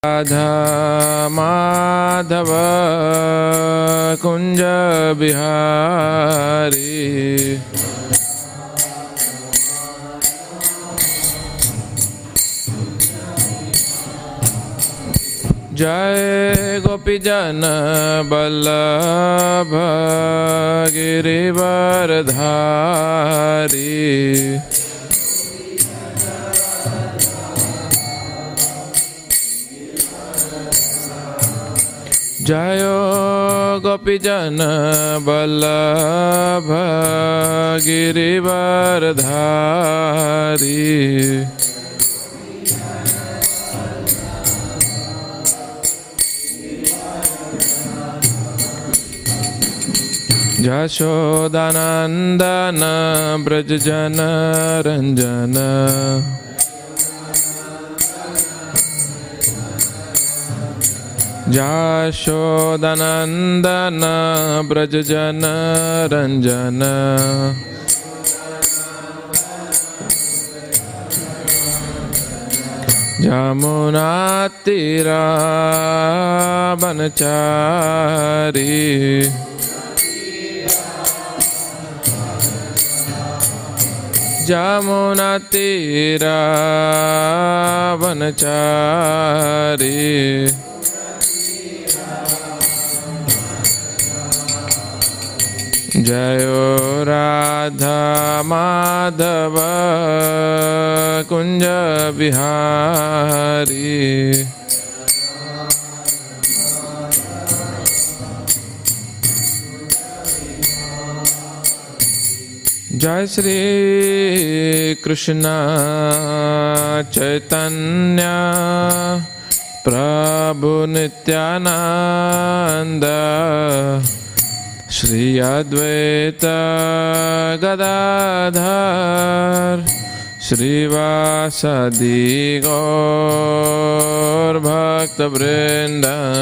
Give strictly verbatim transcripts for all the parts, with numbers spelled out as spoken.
राधा माधव कुंज बिहारी जय गोपी जन बल्लभ गिरिवरधारी जय गोपी जन बल्लभ गिरिवरधारी यशोदानंदन ब्रज जन रंजन यशोदानंदन ब्रज जन रंजन यमुना तीरा बनचारी यमुना तीरा बनचारी जयो राधा माधव कुंज बिहारी जय श्री कृष्ण चैतन्य प्रभु नित्यानंद श्री अद्वैत गदाधर श्रीवासदि गौर भक्त वृंद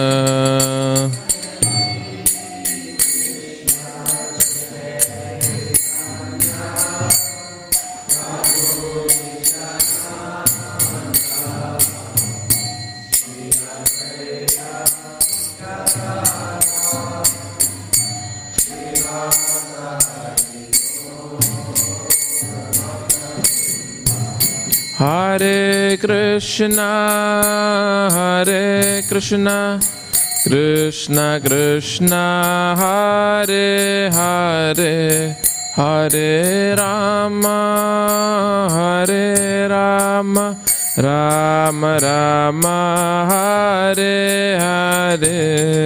हरे कृष्णा हरे कृष्णा कृष्णा कृष्णा हरे हरे हरे राम हरे राम राम राम हरे हरे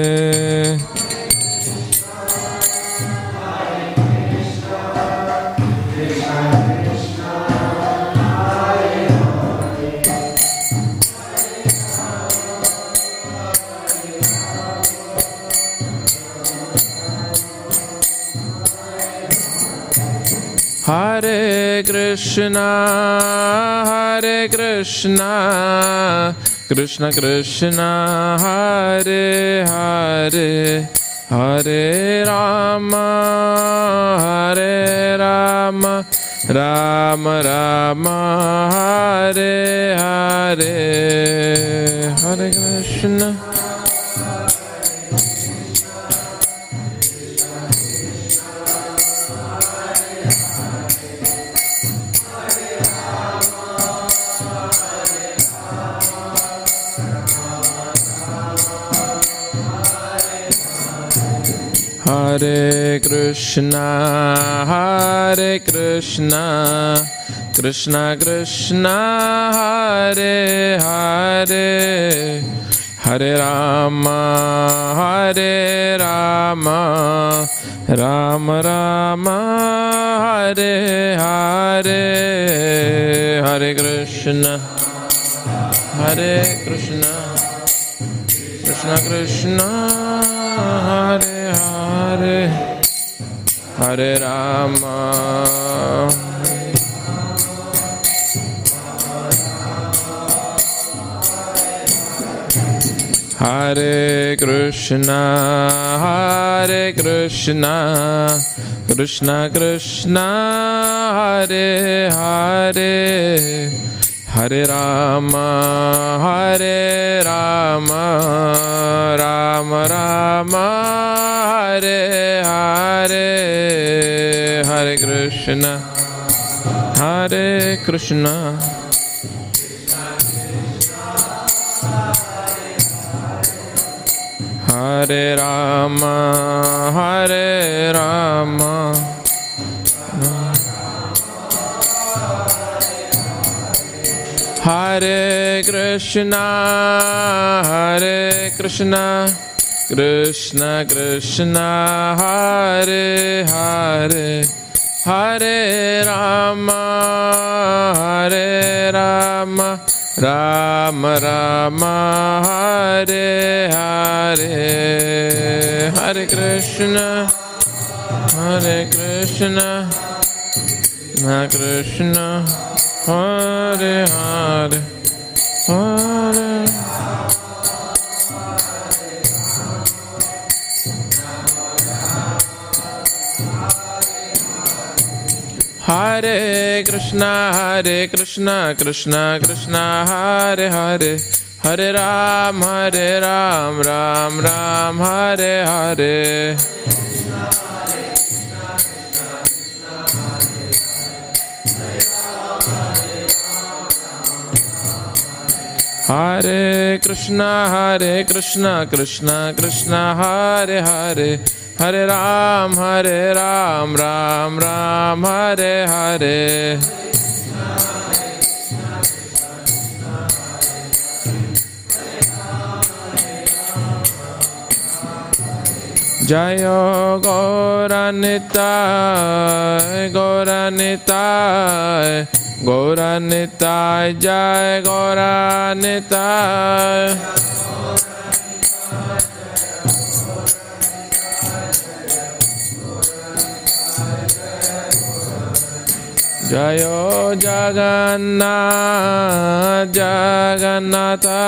हरे कृष्णा हरे कृष्णा कृष्ण कृष्ण हरे हरे हरे राम हरे राम राम राम हरे हरे हरे कृष्ण हरे कृष्णा हरे कृष्णा कृष्णा कृष्णा हरे हरे हरे राम हरे राम राम राम हरे हरे हरे कृष्णा हरे कृष्णा कृष्णा कृष्णा हरे हरे हरे राम हरे कृष्णा हरे Krishna Krishna Krishna Hare Hare Hare Rama, Hare Rama, Rama Rama, Hare Hare, Hare Krishna, Hare Krishna, Hare Rama, Hare Rama, Hare Krishna, Hare Krishna, Krishna Krishna, Hare Hare, Hare Rama, Hare Rama, Rama Rama, Hare Hare, Hare Krishna, Hare Krishna, Krishna Krishna, Hare Hare, Hare Hare Krishna, Hare Krishna, Krishna Krishna, Hare Hare, Hare Ram, Hare Ram, Ram Ram, Hare Hare, Hare Krishna, Hare Krishna, Krishna Krishna, Hare Hare, Hare Ram, Hare Ram, Ram Ram, Hare Hare, Jayo Gauranitai, Gauranitai, Gauranitai, Jai Gauranitai, Jayo Jagannath, Jagannatha,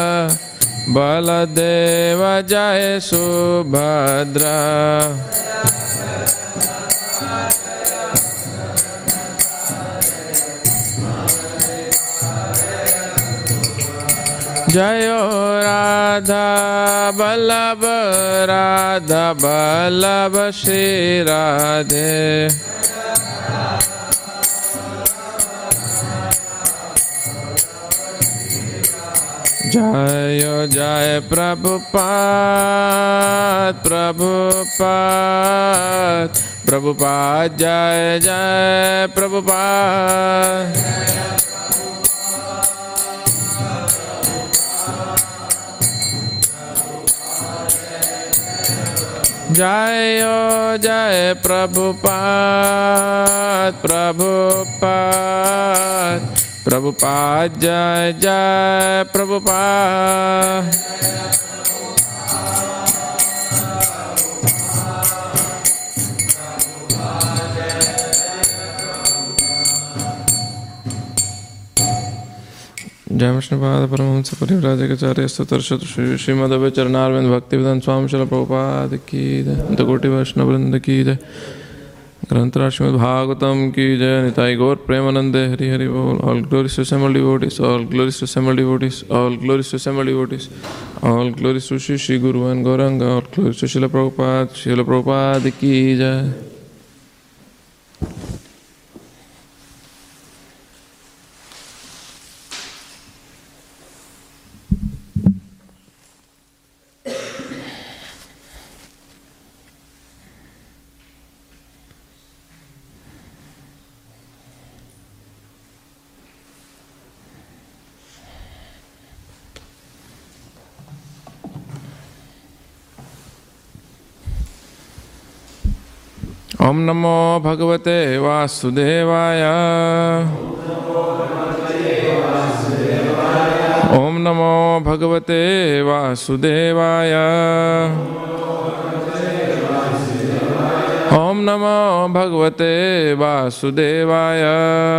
Baladeva, Jai Subhadra, Jayo Radha Vallabha, Radha Vallabha, Shri Radhe, Jayo Jai Prabhupada, Prabhupada, Prabhupada, Jai Jai Prabhupada, Jayo Jai Prabhupada, Prabhupada, Prabhupada, Jai Jai Prabhupada, Jai Vishnupada Paramahamsa Parivrajakacarya Satarshad Srimad Charnarvind Bhaktivedanta Swami Srila Prabhupada ki jai, Antakoti Vaishnava Vrinda ki jai, Granthara Srimad Bhagavatam ki jai, Nitai Gaur Premanande, Hari Hari Bol. All glories to assembled devotees, all glories to assembled devotees, all glories to assembled devotees, all glories to Shri Shri Guru and Gauranga, all glories to Srila Prabhupada, Srila Prabhupada ki jai. Om Namo Bhagavate Vasudevaya. Om Namo Bhagavate Vasudevaya. Om Namo Bhagavate Vasudevaya.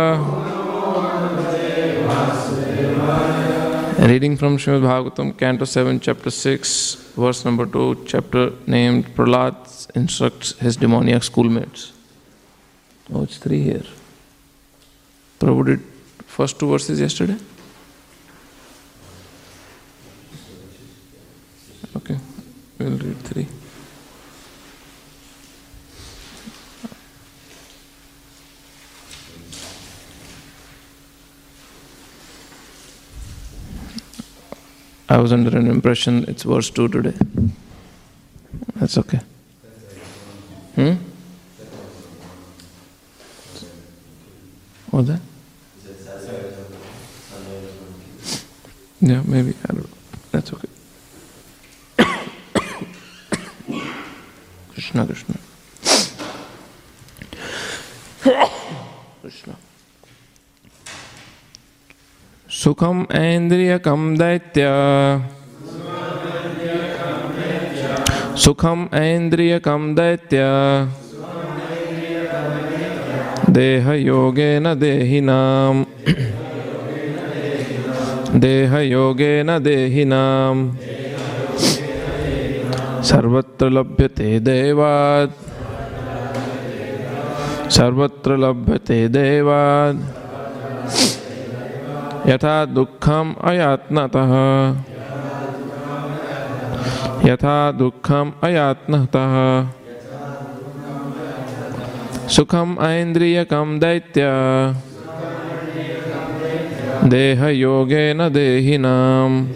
Reading from Srimad Bhagavatam, Canto seven, Chapter six, verse number two, chapter named Prahlad instructs his demoniac schoolmates. Oh, it's three here. Prabhu did first two verses yesterday? Okay, we'll read three. I was under an impression it's verse two today. That's okay. Hmm? What's that? Yeah, maybe. I don't know. That's okay. Krishna, Krishna. Krishna. Sukham Aindriyakam Daitya. Sukham Aindriyakam Daitya. Deha Yogena Dehinam. Deha Yogena Dehinam. Sarvatra Labhyate Devad. Sarvatra Labhyate Devad. Yatha Dukkham Ayatnataha. Yatha Dukkham Ayatnataha. Sukham Aindriyakam Daitya. Deha Yogena Dehinam.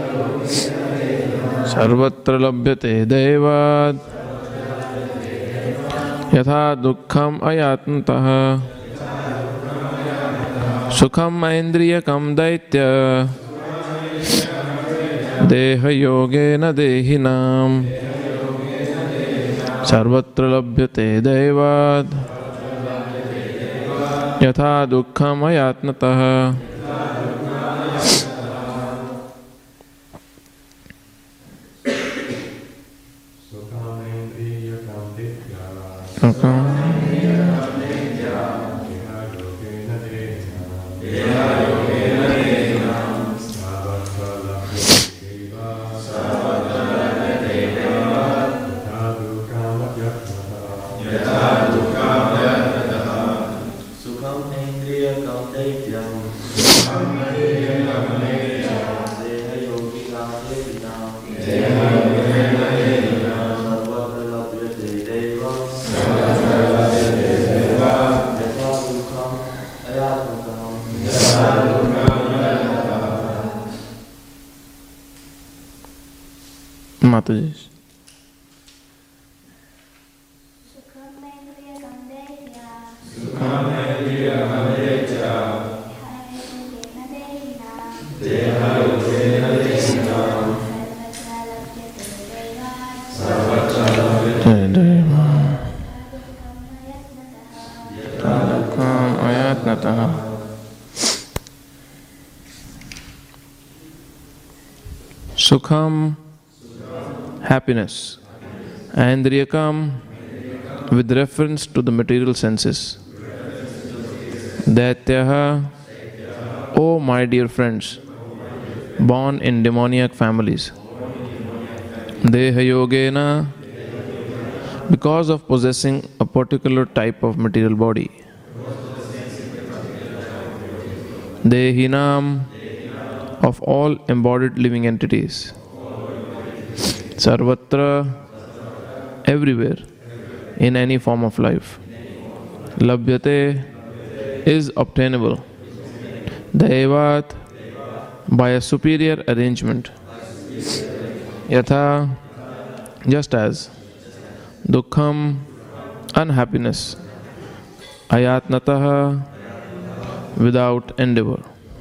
Sarvatra Labhyate Devad. Yatha Dukkham Ayatnataha. Sukham Aindriyakam Daitya. Deha Yogena Dehinam. Sarvatra Labhyate Devad. Yatha Dukkham Ayatnataha. Sukham Mataji. Sukham, happiness. Aindriyakam, with reference to the material senses. Daityaha, O my dear friends, born in demoniac families. Deha Yogena, because of possessing a particular type of material body. Dehinam, of all embodied living entities. Sarvatra, everywhere, in any form of life. Labhyate, is obtainable. Devat, by a superior arrangement. Yatha, just as. Dukkham, unhappiness. Ayatnataha, without endeavor.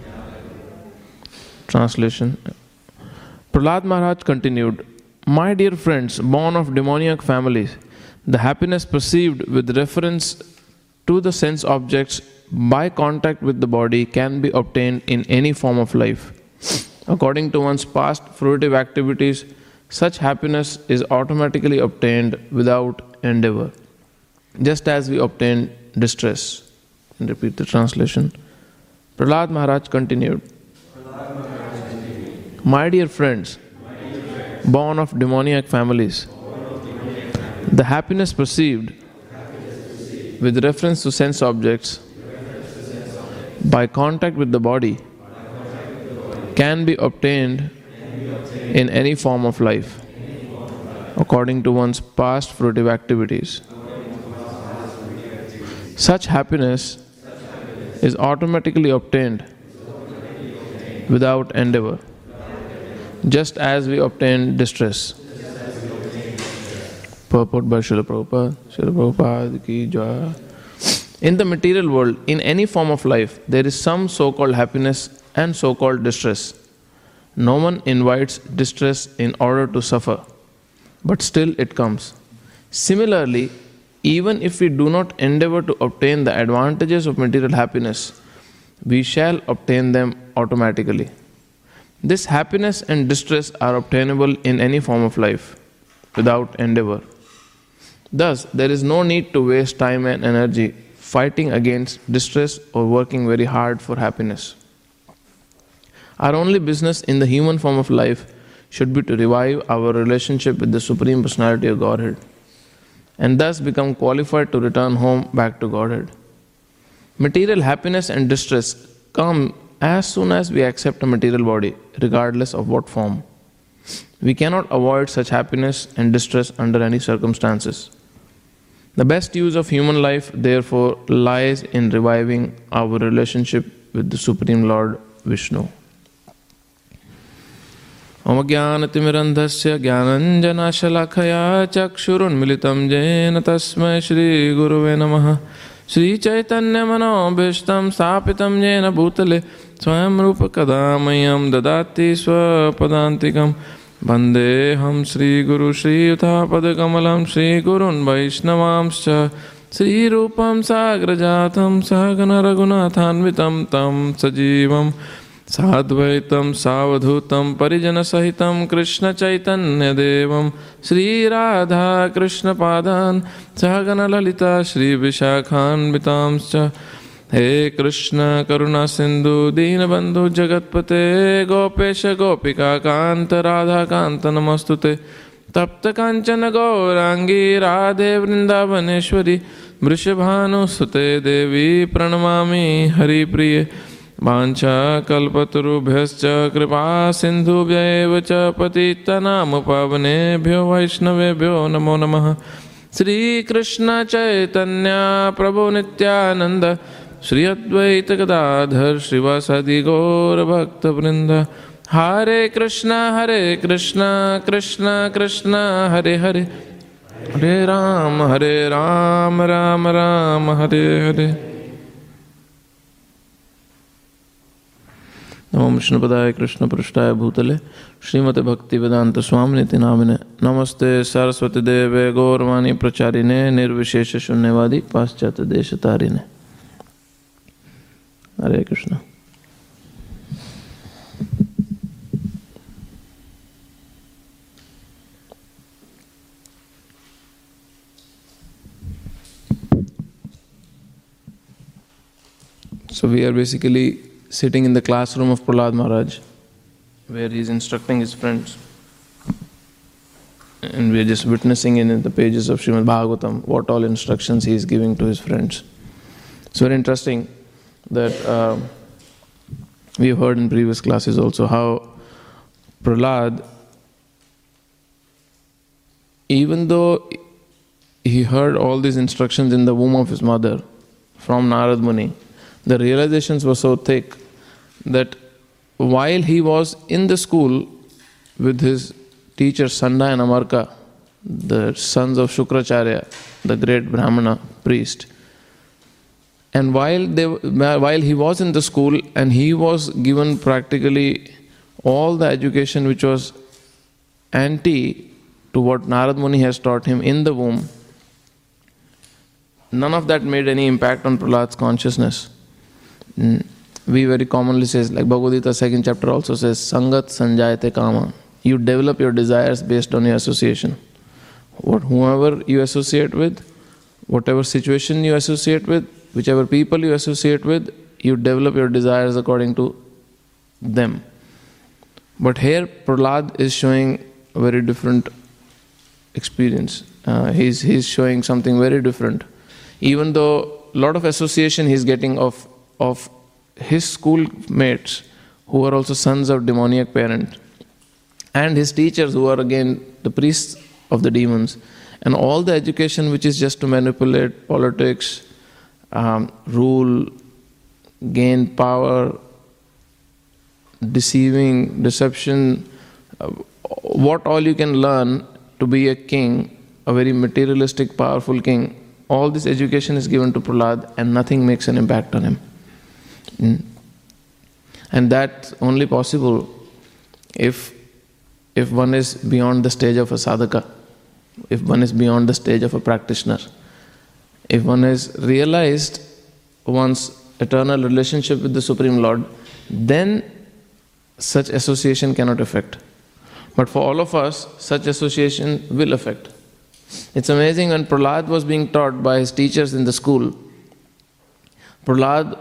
Translation. Prahlad Maharaj continued, my dear friends, born of demoniac families, the happiness perceived with reference to the sense objects by contact with the body can be obtained in any form of life. According to one's past fruitive activities, such happiness is automatically obtained without endeavor, just as we obtain distress. And repeat the translation. Prahlad Maharaj continued, my dear friends, born of demoniac families, the happiness perceived with reference to sense objects by contact with the body can be obtained in any form of life according to one's past fruitive activities. Such happiness is automatically obtained without endeavor, just as we obtain distress. Purport by Srila Prabhupada. Srila Prabhupada ki jai. In the material world, in any form of life, there is some so-called happiness and so-called distress. No one invites distress in order to suffer, but still it comes. Similarly, even if we do not endeavor to obtain the advantages of material happiness, we shall obtain them automatically. This happiness and distress are obtainable in any form of life, without endeavor. Thus, there is no need to waste time and energy fighting against distress or working very hard for happiness. Our only business in the human form of life should be to revive our relationship with the Supreme Personality of Godhead, and thus become qualified to return home back to Godhead. Material happiness and distress come as soon as we accept a material body, regardless of what form. We cannot avoid such happiness and distress under any circumstances. The best use of human life, therefore, lies in reviving our relationship with the Supreme Lord Vishnu. Om Jnanatimirandhasya Jnananjanashalakaya Chakshurunmilitam Jena Tasmai Shri Guruve Namaha. Shri Chaitanya Manobhishtam Sthapitam Jena Bhutale Swayam Rupa Kadamayam Dadati Swapadantikam Vandeham Shri Guru Shri Yutha Padakamalam Shri Gurun Vaishnavamscha Shri Rupam Sagrajatam Sahagana Raghunathanvitam Tam Sajivam Sadvaitam Savadhutam Parijana Sahitam Krishna Chaitanya Devam Shri Radha Krishna Padan Sahagana Lalita Shri Vishakhan Vitamscha He Krishna Karuna Sindhu Deenabandhu Jagatpate Gopesha Gopika Kanta Radha Kanta Namastute Tapta Kanchana Gaurangi Radhe Vrindavaneshwari Vrishabhanu Sute Devi Pranamami Hari Priye Vancha Kalpatarubhyascha Kripa Sindhubhya Evacha Patitanam Pavanebhyo Vaishnavebhyo Namo Namaha Shri Krishna Chaitanya Prabhu Nityananda Shri Advaita Gadadhar Srivasadi Gaur Bhakta Vrinda Hare Krishna Hare Krishna Krishna Krishna Hare Hare Hare Ram Hare Ram Ram Ram Hare Hare. Namo Vishnupadaya Krishna Prashtaya Bhutale Srimate Bhakti Vedanta Swaminiti Namine Namaste Saraswati Deve Gaurvani Pracharine Nirvishesha Shunyavadi Paschata Deshatarine. Hare Krishna. So we are basically sitting in the classroom of Prahlad Maharaj, where he is instructing his friends. And we are just witnessing in the pages of Srimad Bhagavatam what all instructions he is giving to his friends. It's very interesting that uh, we have heard in previous classes also how Prahlad, even though he heard all these instructions in the womb of his mother from Narad Muni, the realizations were so thick that while he was in the school with his teachers Sanda and Amarka, the sons of Shukracharya, the great Brahmana priest, and while they, while he was in the school and he was given practically all the education which was anti to what Narad Muni has taught him in the womb, none of that made any impact on Prahlad's consciousness. We very commonly say, like Bhagavad Gita second chapter also says, Sangat Sanjayate Kama. You develop your desires based on your association. What whoever you associate with, whatever situation you associate with, whichever people you associate with, you develop your desires according to them. But here Prahlad is showing a very different experience. Uh, he's, he's showing something very different. Even though a lot of association he's getting of, of his schoolmates, who were also sons of demoniac parents, and his teachers, who are again the priests of the demons, and all the education which is just to manipulate politics, um, rule, gain power, deceiving, deception, uh, what all you can learn to be a king, a very materialistic, powerful king, all this education is given to Prahlad and nothing makes an impact on him. Mm. And that's only possible if, if one is beyond the stage of a sadhaka, if one is beyond the stage of a practitioner, if one has realized one's eternal relationship with the Supreme Lord, then such association cannot affect. But for all of us, such association will affect. It's amazing, when Prahlad was being taught by his teachers in the school, Prahlad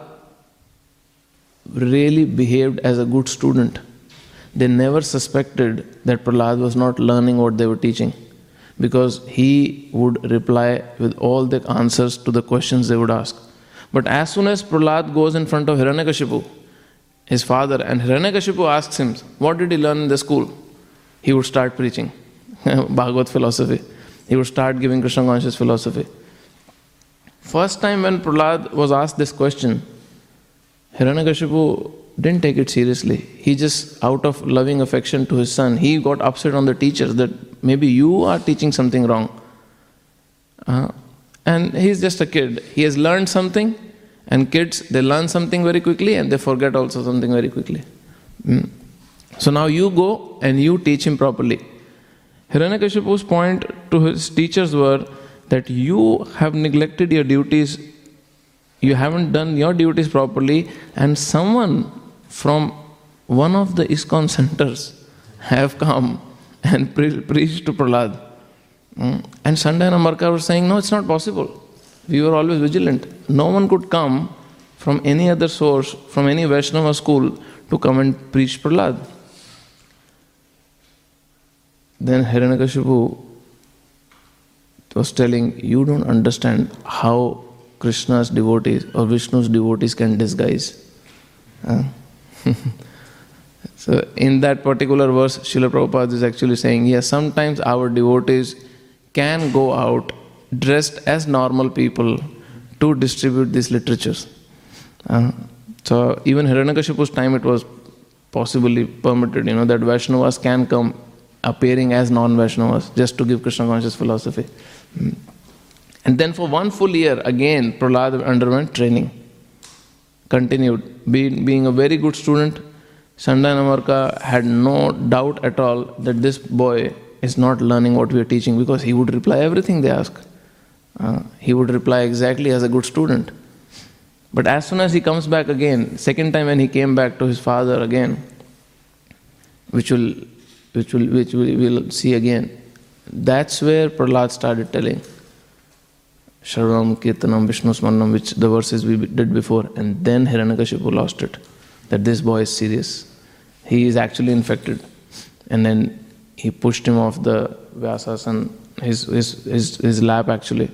really behaved as a good student. They never suspected that Prahlad was not learning what they were teaching, because he would reply with all the answers to the questions they would ask. But as soon as Prahlad goes in front of Hiranyakashipu, his father, and Hiranyakashipu asks him, what did he learn in the school? He would start preaching Bhagavad philosophy. He would start giving Krishna conscious philosophy. First time when Prahlad was asked this question, Hiranyakashipu didn't take it seriously. He just, out of loving affection to his son, he got upset on the teachers that maybe you are teaching something wrong. Uh, and he's just a kid. He has learned something, and kids, they learn something very quickly and they forget also something very quickly. Mm. So now you go and you teach him properly. Hiranyakashipu's point to his teachers were that you have neglected your duties, you haven't done your duties properly, and someone from one of the ISKCON centers have come and pre- preached to Prahlad. Mm. And Sanda and Amarka were saying, no, it's not possible. We were always vigilant. No one could come from any other source, from any Vaishnava school, to come and preach Prahlad. Then Hiranyakashipu was telling, you don't understand how Krishna's devotees or Vishnu's devotees can disguise. Uh. So in that particular verse, Srila Prabhupada is actually saying, yes, sometimes our devotees can go out dressed as normal people to distribute these literatures. Uh, so even Hiranyakashipu's time it was possibly permitted, you know, that Vaishnavas can come appearing as non-Vaishnavas just to give Krishna conscious philosophy. Mm. And then for one full year, again, Prahlad underwent training. Continued. Being, being a very good student, Sanda and Amarka had no doubt at all that this boy is not learning what we are teaching, because he would reply everything they ask. Uh, he would reply exactly as a good student. But as soon as he comes back again, second time when he came back to his father again, which will which will which we will see again, that's where Prahlad started telling Shravanam, Kirtanam, Vishnu Smaranam, which the verses we did before, and then Hiranyakashipu lost it, that this boy is serious. He is actually infected. And then he pushed him off the Vyasasan, his, his, his, his lap actually.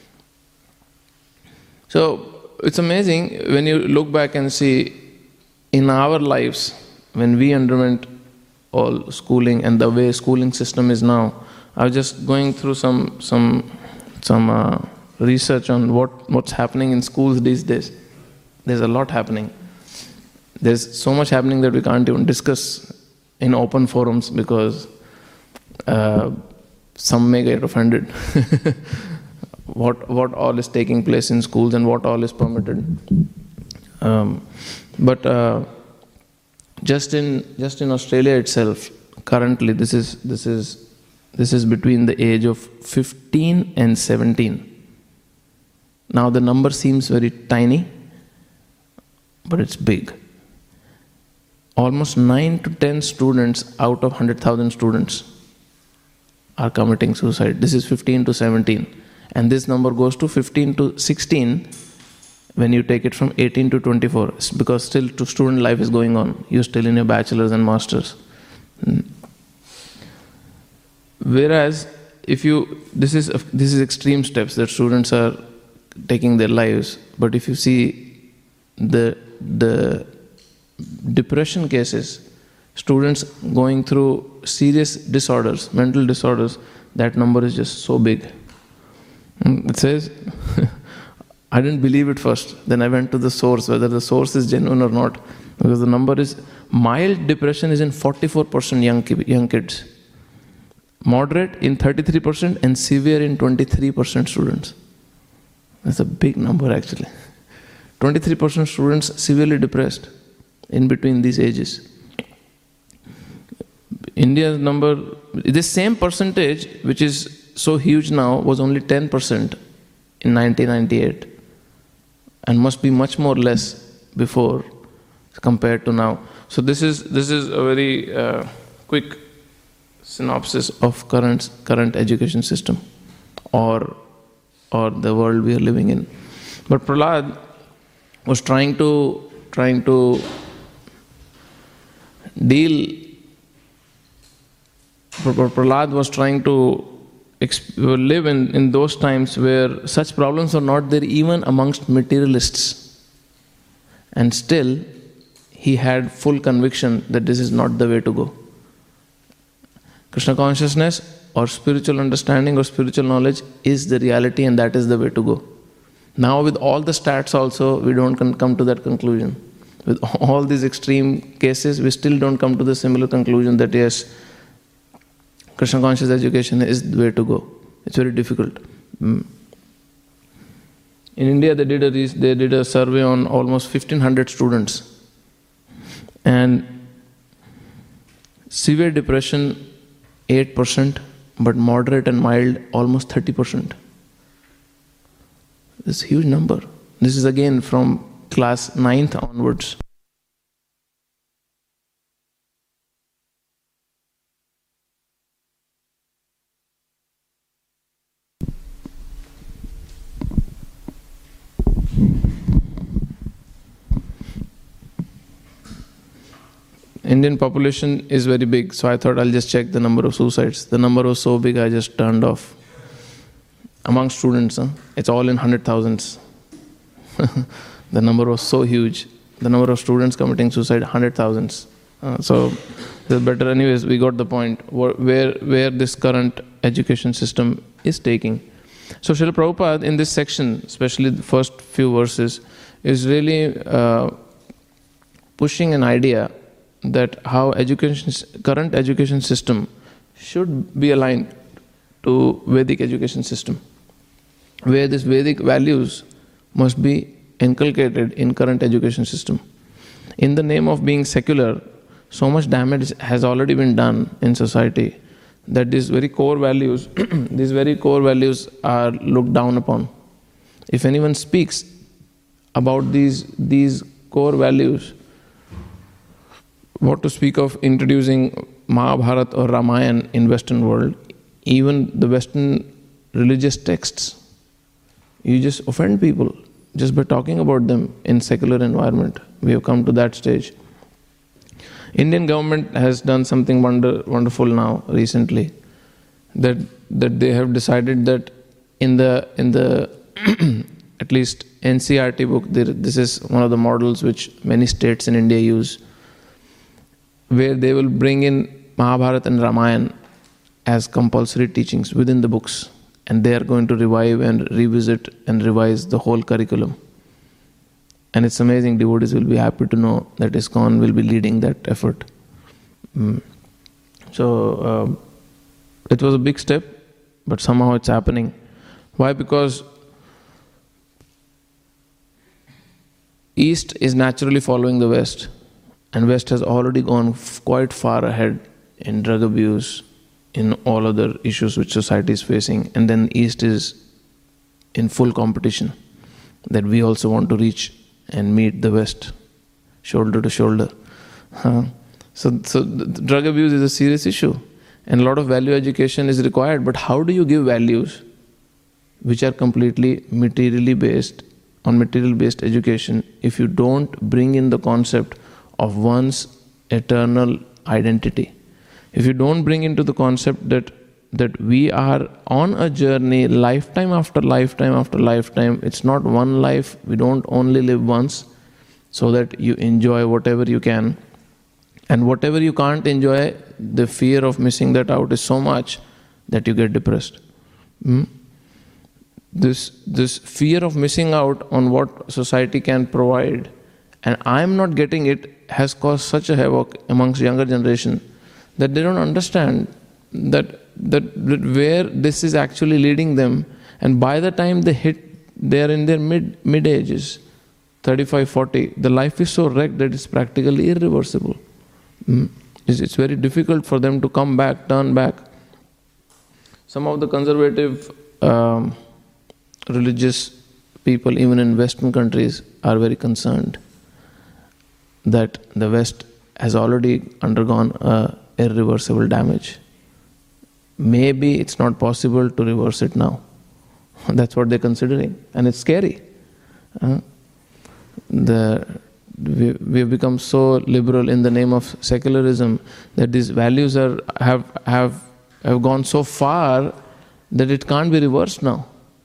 So it's amazing when you look back and see in our lives, when we underwent all schooling and the way schooling system is now. I was just going through some some some uh, research on what, what's happening in schools these days. There's a lot happening. There's so much happening that we can't even discuss in open forums, because uh, some may get offended. what what all is taking place in schools and what all is permitted. Um, but uh, just in just in Australia itself, currently this is this is this is between the age of fifteen and seventeen. Now the number seems very tiny, but it's big. Almost nine to ten students out of one hundred thousand students are committing suicide. This is fifteen to seventeen. And this number goes to fifteen to sixteen when you take it from eighteen to twenty-four, because still to student life is going on. You're still in your bachelor's and master's. Whereas if you, this is this is extreme steps that students are taking their lives, but if you see the the depression cases, students going through serious disorders, mental disorders, that number is just so big. It says, I didn't believe it first. Then I went to the source, whether the source is genuine or not. Because the number is, mild depression is in forty-four percent young, young kids. Moderate in thirty-three percent and severe in twenty-three percent students. That's a big number actually. twenty-three percent students severely depressed in between these ages. India's number, this same percentage, which is so huge now, was only ten percent in nineteen ninety-eight and must be much more less before compared to now. So this is this is a very uh, quick synopsis of current current education system or or the world we are living in. But Prahlad was trying to trying to deal Prahlad was trying to exp- live in, in those times where such problems are not there even amongst materialists. And still, he had full conviction that this is not the way to go. Krishna consciousness or spiritual understanding or spiritual knowledge is the reality, and that is the way to go. Now with all the stats also, we don't come to that conclusion. With all these extreme cases, we still don't come to the similar conclusion that yes, Krishna conscious education is the way to go. It's very difficult. Mm. In India, they did a they did a survey on almost fifteen hundred students, and severe depression eight percent, but moderate and mild almost thirty percent. This huge number. This is again from class ninth onwards. Indian population is very big, so I thought I'll just check the number of suicides. The number was so big, I just turned off. Among students, huh? It's all in hundred thousands. The number was so huge. The number of students committing suicide, hundred thousands. Uh, so it's better. Anyways, we got the point where where this current education system is taking. So Srila Prabhupada in this section, especially the first few verses, is really uh, pushing an idea that how education, current education system should be aligned to Vedic education system, where these Vedic values must be inculcated in current education system. In the name of being secular, so much damage has already been done in society that these very core values, these very core values are looked down upon. If anyone speaks about these these core values, what to speak of introducing Mahabharata or Ramayana in Western world, even the Western religious texts, you just offend people just by talking about them in secular environment. We have come to that stage. Indian government has done something wonder, wonderful now recently, that that they have decided that in the in the at least N C R T book, there, this is one of the models which many states in India use, where they will bring in Mahabharata and Ramayana as compulsory teachings within the books, and they are going to revive and revisit and revise the whole curriculum. And it's amazing, devotees will be happy to know that ISKCON will be leading that effort. Mm. So, uh, it was a big step, but somehow it's happening. Why? Because East is naturally following the West, and West has already gone f- quite far ahead in drug abuse, in all other issues which society is facing, and then East is in full competition, that we also want to reach and meet the West, shoulder to shoulder. Uh, so, so the drug abuse is a serious issue, and a lot of value education is required. But how do you give values which are completely materially based, on material based education, if you don't bring in the concept of one's eternal identity? If you don't bring into the concept that that we are on a journey, lifetime after lifetime after lifetime, it's not one life, we don't only live once, so that you enjoy whatever you can. And whatever you can't enjoy, the fear of missing that out is so much that you get depressed. Hmm? This, this fear of missing out on what society can provide, and I'm not getting it, has caused such a havoc amongst younger generation that they don't understand that, that, that where this is actually leading them. And by the time they hit, they are in their mid, mid ages, thirty-five, forty, the life is so wrecked that it's practically irreversible. Mm. It's, it's very difficult for them to come back, turn back. Some of the conservative um, religious people, even in Western countries, are very concerned that the West has already undergone uh, irreversible damage. Maybe it's not possible to reverse it now. That's what they're considering, and it's scary. Uh, the we we have become so liberal in the name of secularism that these values are have have have gone so far that it can't be reversed now.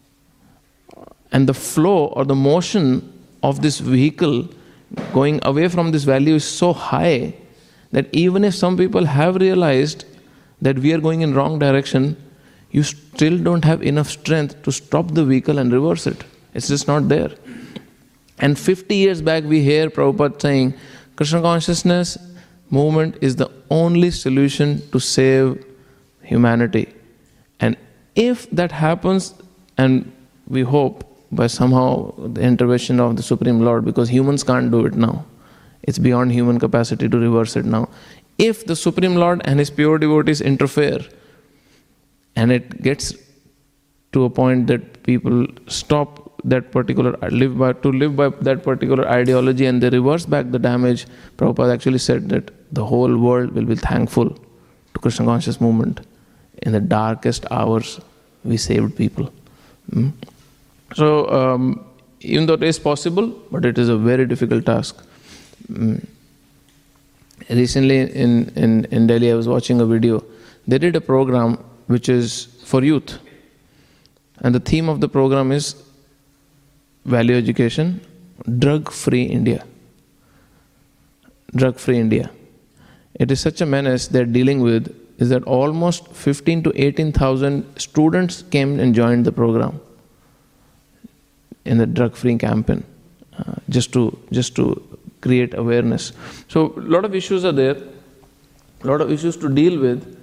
And the flow or the motion of this vehicle going away from this value is so high that even if some people have realized that we are going in wrong direction, you still don't have enough strength to stop the vehicle and reverse it. It's just not there. And fifty years back we hear Prabhupada saying, Krishna consciousness movement is the only solution to save humanity. And if that happens, and we hope by somehow the intervention of the Supreme Lord, because humans can't do it now. It's beyond human capacity to reverse it now. If the Supreme Lord and His pure devotees interfere, and it gets to a point that people stop that particular, live by, to live by that particular ideology and they reverse back the damage, Prabhupada actually said that the whole world will be thankful to Krishna conscious movement. In the darkest hours, we saved people. Hmm? So, um, even though it is possible, but it is a very difficult task. Mm. Recently in, in, in Delhi, I was watching a video. They did a program which is for youth. And the theme of the program is value education, drug-free India. Drug-free India. It is such a menace they're dealing with, is that almost fifteen to eighteen thousand students came and joined the program in the drug-free campaign, uh, just to just to create awareness. So a lot of issues are there, a lot of issues to deal with.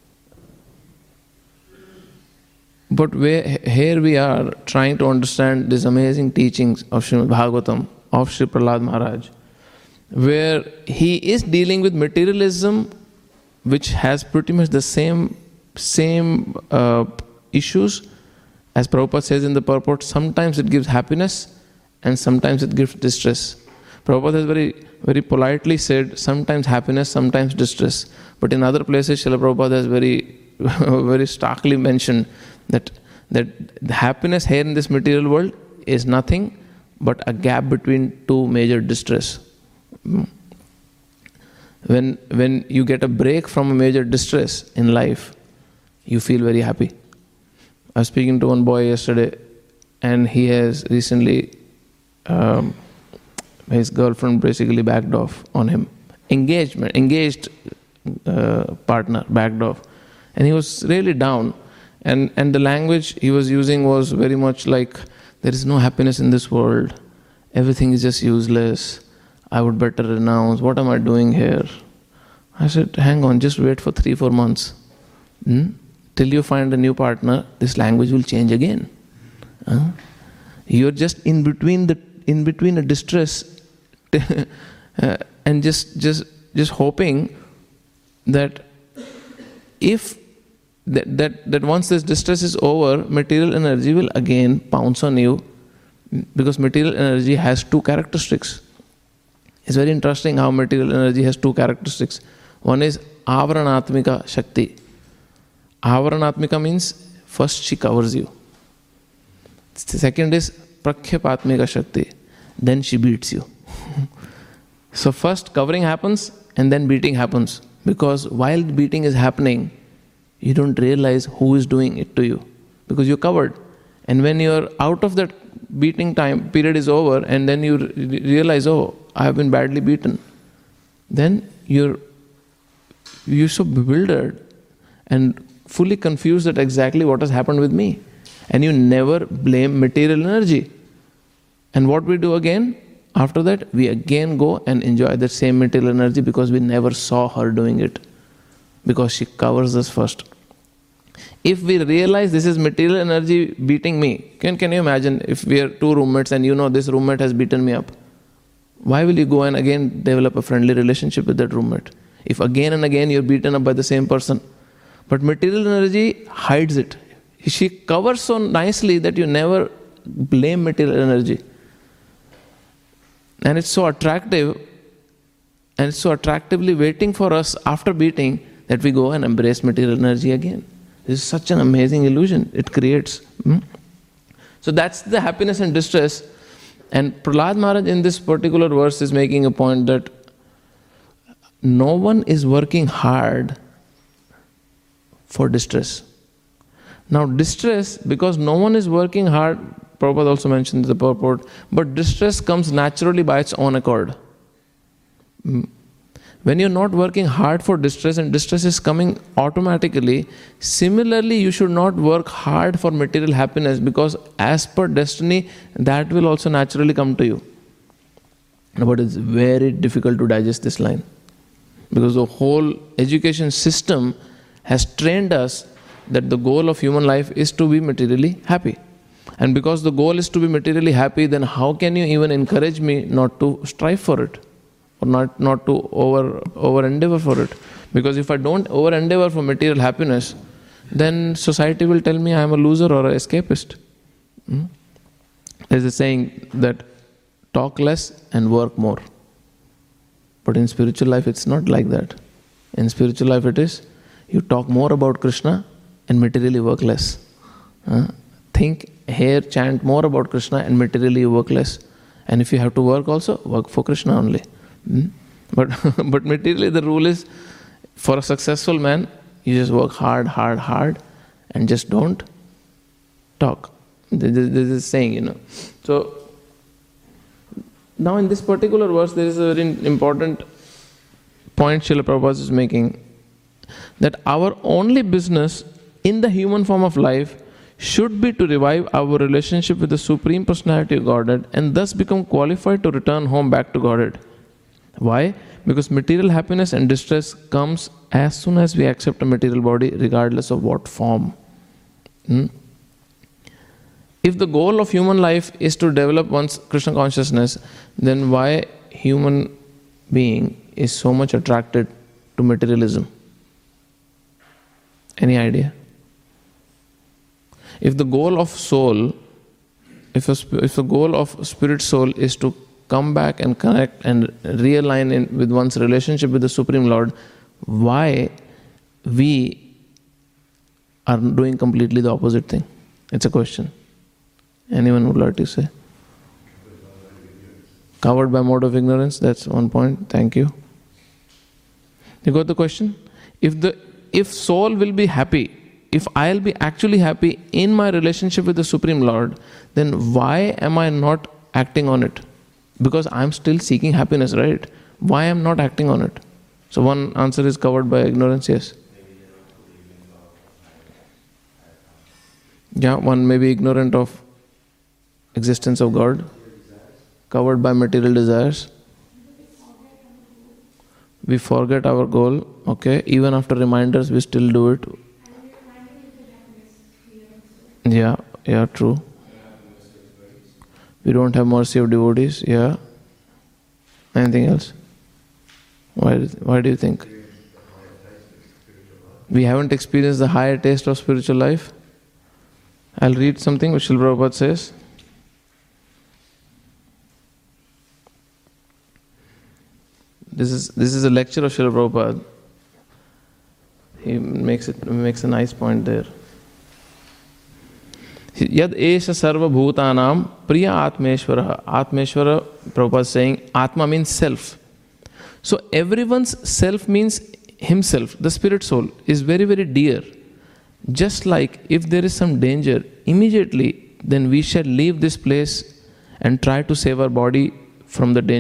But where, here we are trying to understand these amazing teachings of Srimad Bhagavatam, of Sri Prahlad Maharaj, where he is dealing with materialism, which has pretty much the same same uh, issues. As Prabhupada says in the purport, sometimes it gives happiness and sometimes it gives distress. Prabhupada has very very politely said, sometimes happiness, sometimes distress. But in other places, Srila Prabhupada has very very starkly mentioned that, that the happiness here in this material world is nothing but a gap between two major distress. When, when you get a break from a major distress in life, you feel very happy. I was speaking to one boy yesterday, and he has recently, um, his girlfriend basically backed off on him. Engagement, engaged uh, partner backed off. And he was really down. And, and the language he was using was very much like, there is no happiness in this world. Everything is just useless. I would better renounce. What am I doing here? I said, hang on, just wait for three, four months. Hmm? Till you find a new partner, this language will change again. Huh? You're just in between the in between a distress uh, and just just just hoping that if that, that that once this distress is over, material energy will again pounce on you, because material energy has two characteristics. It's very interesting how material energy has two characteristics. One is avaranatmika shakti. Avaranatmika means first she covers you. The second is prakhyapatmika shakti. Then she beats you. So first covering happens and then beating happens. Because while beating is happening, you don't realize who is doing it to you. Because you're covered. And when you're out of that beating time period is over, and then you re- realize, oh, I have been badly beaten, then you're, you're so bewildered and fully confused at exactly what has happened with me. And you never blame material energy. And what we do again, after that, we again go and enjoy the same material energy because we never saw her doing it. Because she covers us first. If we realize this is material energy beating me, can, can you imagine if we are two roommates and you know this roommate has beaten me up? Why will you go and again develop a friendly relationship with that roommate? If again and again you're beaten up by the same person. But material energy hides it. She covers so nicely that you never blame material energy. And it's so attractive, and it's so attractively waiting for us after beating that we go and embrace material energy again. This is such an amazing illusion it creates. Hmm? So that's the happiness and distress. And Prahlad Maharaj in this particular verse is making a point that no one is working hard for distress. Now distress, because no one is working hard, Prabhupada also mentioned the purport, but distress comes naturally by its own accord. When you're not working hard for distress and distress is coming automatically, similarly you should not work hard for material happiness because as per destiny, that will also naturally come to you. But it's very difficult to digest this line because the whole education system has trained us that the goal of human life is to be materially happy. And because the goal is to be materially happy, then how can you even encourage me not to strive for it? Or not, not to over, over endeavor for it? Because if I don't over endeavor for material happiness, then society will tell me I am a loser or an escapist. Hmm? There's a saying that talk less and work more. But in spiritual life it's not like that. In spiritual life it is, you talk more about Krishna and materially work less. Huh? Think, hear, chant more about Krishna and materially you work less. And if you have to work also, work for Krishna only. Hmm? But, but materially the rule is, for a successful man, you just work hard, hard, hard and just don't talk. This is a saying, you know. So, now in this particular verse, there is a very important point Srila Prabhupada is making, that our only business in the human form of life should be to revive our relationship with the Supreme Personality of Godhead and thus become qualified to return home back to Godhead. Why? Because material happiness and distress comes as soon as we accept a material body, regardless of what form. Hmm? If the goal of human life is to develop one's Krishna consciousness, then why human being is so much attracted to materialism? Any idea? If the goal of soul, if, a, if the goal of spirit soul is to come back and connect and realign in with one's relationship with the Supreme Lord, why we are doing completely the opposite thing? It's a question. Anyone would like to say? Covered by mode of ignorance, that's one point. Thank you. You got the question? If the if soul will be happy, if I'll be actually happy in my relationship with the Supreme Lord, then why am I not acting on it? Because I'm still seeking happiness, right? Why am I not acting on it? So one answer is covered by ignorance, yes. Yeah, one may be ignorant of existence of God, covered by material desires. We forget our goal, okay? Even after reminders, we still do it. Yeah, yeah, true. We don't have mercy of devotees, yeah. Anything else? Why, why do you think? We haven't experienced the higher taste of spiritual life. I'll read something which Srila Prabhupada says. This is this is a lecture of Srila Prabhupada. He makes it makes a nice point there. Yad esha sarva bhutanam priya atmeshwara. Atmeshwara, Prabhupada is saying, Atma means self. So everyone's self means himself. The spirit soul is very, very dear. Just like if there is some danger, immediately then we shall leave this place and try to save our body from the danger.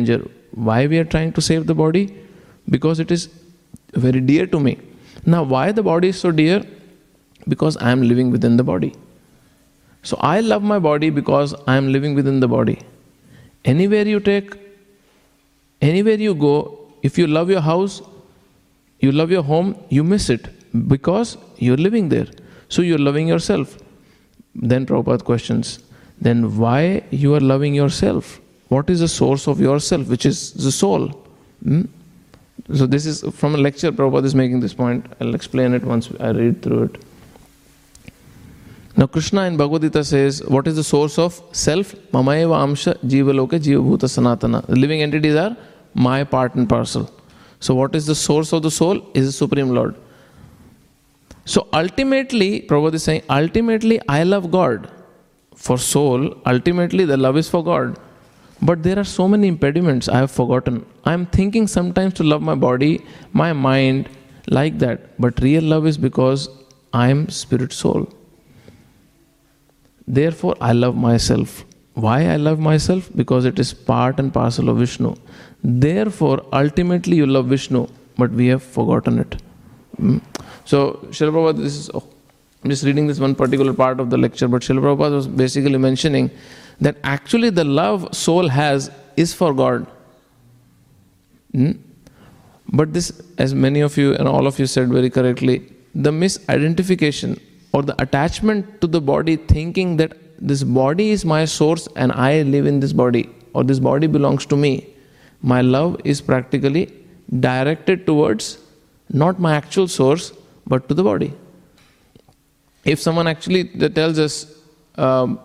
why we are trying to save the body? Because it is very dear to me. Now, why the body is so dear? Because I am living within the body. So I love my body because I am living within the body. Anywhere you take, anywhere you go, if you love your house, you love your home, you miss it because you're living there. So you're loving yourself. Then Prabhupada questions, then why you are loving yourself? What is the source of yourself, which is the soul? Hmm? So this is from a lecture, Prabhupada is making this point. I'll explain it once I read through it. Now Krishna in Bhagavad Gita says, what is the source of self? Mamayeva amsha jiva loke jiva bhuta sanatana. The living entities are my part and parcel. So what is the source of the soul? Is the Supreme Lord. So ultimately, Prabhupada is saying, ultimately I love God. For soul, ultimately the love is for God. But there are so many impediments I have forgotten. I am thinking sometimes to love my body, my mind, like that. But real love is because I am spirit soul. Therefore, I love myself. Why I love myself? Because it is part and parcel of Vishnu. Therefore, ultimately you love Vishnu, but we have forgotten it. Mm. So, Srila Prabhupada, this is, oh, I'm just reading this one particular part of the lecture, but Srila Prabhupada was basically mentioning that actually the love soul has is for God. Mm. But this, as many of you and all of you said very correctly, the misidentification or the attachment to the body, thinking that this body is my source and I live in this body, or this body belongs to me. My love is practically directed towards not my actual source, but to the body. If someone actually tells us, um,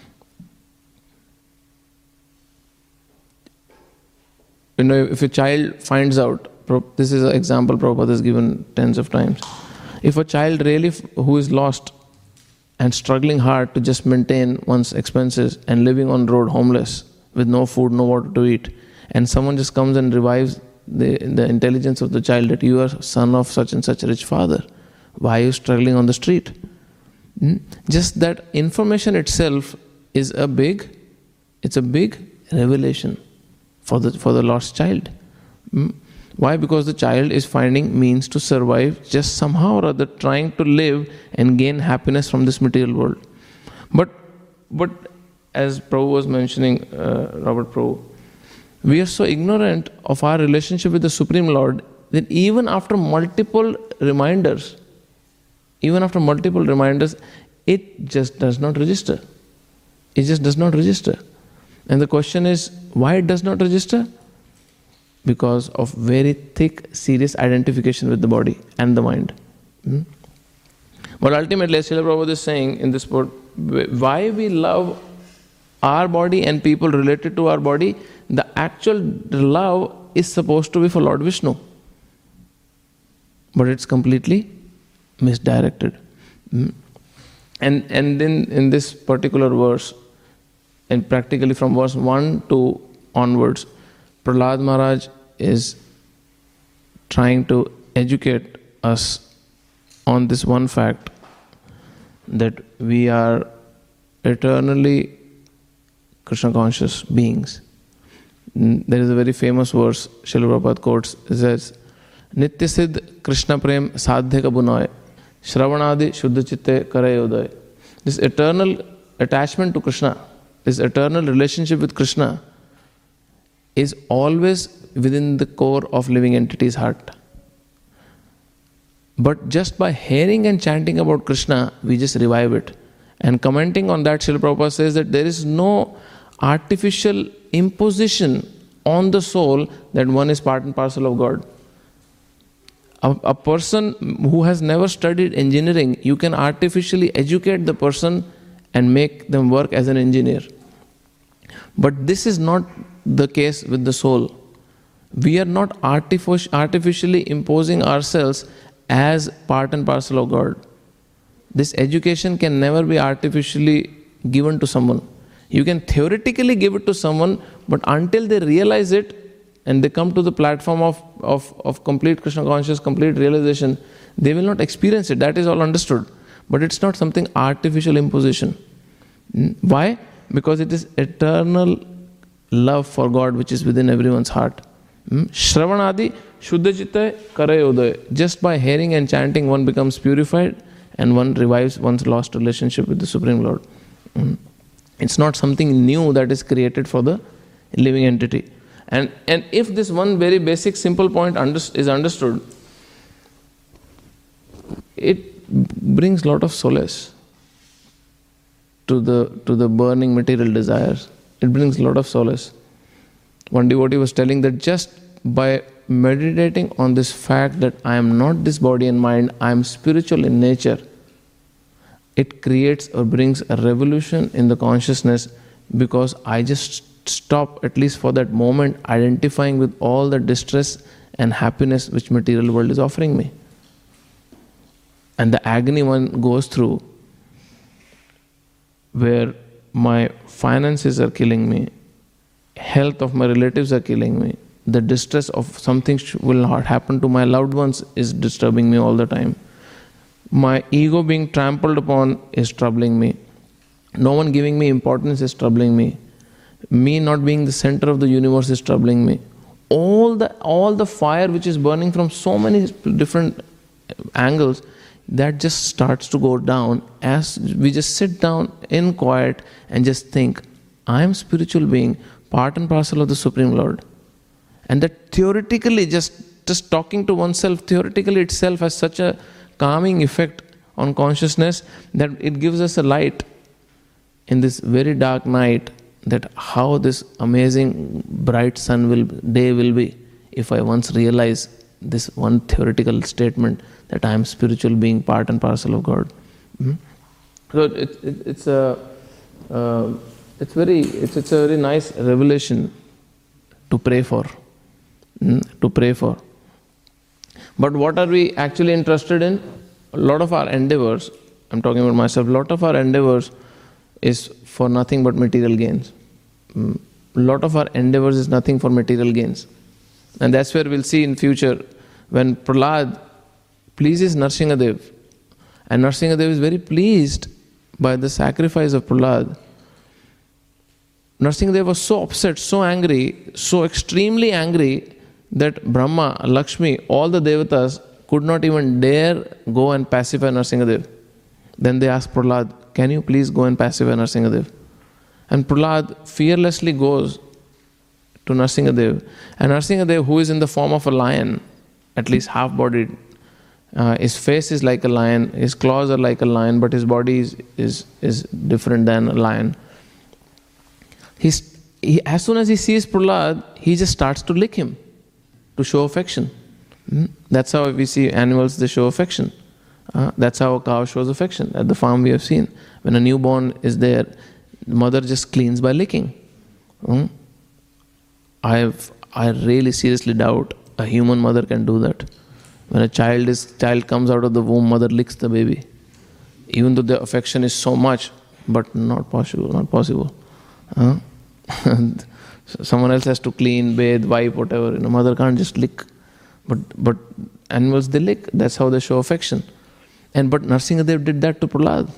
you know, if a child finds out, this is an example Prabhupada has given tens of times. If a child really who is lost and struggling hard to just maintain one's expenses and living on road homeless with no food, no water to eat, and someone just comes and revives the, the intelligence of the child that you are son of such and such a rich father, why are you struggling on the street? Hmm? Just that information itself is a big, it's a big revelation for the for the lost child. Hmm? Why? Because the child is finding means to survive, just somehow or other trying to live and gain happiness from this material world. But, but as Prabhu was mentioning, uh, Robert Prabhu, we are so ignorant of our relationship with the Supreme Lord that even after multiple reminders, even after multiple reminders, it just does not register. It just does not register. And the question is, why it does not register? Because of very thick, serious identification with the body and the mind. Hmm? But ultimately, as Srila Prabhupada is saying in this book, why we love our body and people related to our body, the actual love is supposed to be for Lord Vishnu. But it's completely misdirected. Hmm? And, and then in this particular verse, and practically from verse one to onwards, Prahlad Maharaj is trying to educate us on this one fact, that we are eternally Krishna conscious beings. There is a very famous verse Srila Prabhupada quotes. It says, Nitya Siddh Krishna Prem Sadhya ka bunoy Shravanadi Shuddha Chitte Kare Uday. This eternal attachment to Krishna, this eternal relationship with Krishna is always within the core of living entity's heart. But just by hearing and chanting about Krishna, we just revive it. And commenting on that, Srila Prabhupada says that there is no artificial imposition on the soul that one is part and parcel of God. A, a person who has never studied engineering, you can artificially educate the person and make them work as an engineer. But this is not the case with the soul. We are not artific- artificially imposing ourselves as part and parcel of God. This education can never be artificially given to someone. You can theoretically give it to someone, but until they realize it and they come to the platform of, of, of complete Krishna conscious, complete realization, they will not experience it. That is all understood. But it's not something artificial imposition. Why? Because it is eternal love for God which is within everyone's heart. Hmm? Shravanadi Shuddha Chitta Kare Uday. Just by hearing and chanting, one becomes purified and one revives one's lost relationship with the Supreme Lord. Hmm? It's not something new that is created for the living entity. And, and if this one very basic simple point under, is understood, it brings a lot of solace to the, to the burning material desires. It brings a lot of solace. One devotee was telling that just by meditating on this fact that I am not this body and mind, I am spiritual in nature, it creates or brings a revolution in the consciousness, because I just stop, at least for that moment, identifying with all the distress and happiness which material world is offering me. And the agony one goes through, where my finances are killing me, health of my relatives are killing me, the distress of something will not happen to my loved ones is disturbing me all the time. My ego being trampled upon is troubling me. No one giving me importance is troubling me. Me not being the center of the universe is troubling me. All the all the fire which is burning from so many different angles, that just starts to go down as we just sit down in quiet and just think, I am spiritual being, part and parcel of the Supreme Lord. And that theoretically, just, just talking to oneself, theoretically itself has such a calming effect on consciousness that it gives us a light in this very dark night, that how this amazing bright sun will day will be if I once realize this one theoretical statement that I am spiritual being, part and parcel of God. Mm-hmm. So it, it, it's a uh, it's very it's it's a very nice revelation to pray for, mm, to pray for. But what are we actually interested in? A lot of our endeavors, I'm talking about myself, a lot of our endeavors is for nothing but material gains. Mm. A lot of our endeavors is nothing for material gains. And that's where we'll see in future, when Prahlad pleases Nrsingadev, and Nrsingadev is very pleased by the sacrifice of Prahlad. Nrsingadev was so upset, so angry, so extremely angry, that Brahma, Lakshmi, all the devatas could not even dare go and pacify Nrsingadev. Then they asked Prahlad, can you please go and pacify Nrsingadev? And Prahlad fearlessly goes to Nrsingadev. And Nrsingadev, who is in the form of a lion, at least half-bodied, uh, his face is like a lion, his claws are like a lion, but his body is, is, is different than a lion. He's, he, as soon as he sees Prahlad, he just starts to lick him, to show affection. Mm? That's how we see animals, they show affection. Uh, that's how a cow shows affection. At the farm we have seen. When a newborn is there, the mother just cleans by licking. Mm? I have, I really seriously doubt a human mother can do that. When a child is child comes out of the womb, mother licks the baby. Even though the affection is so much, but not possible, not possible. Uh? Someone else has to clean, bathe, wipe, whatever. You know, mother can't just lick. But but animals, they lick. That's how they show affection. And but Nrsingadev did that to Prahlad.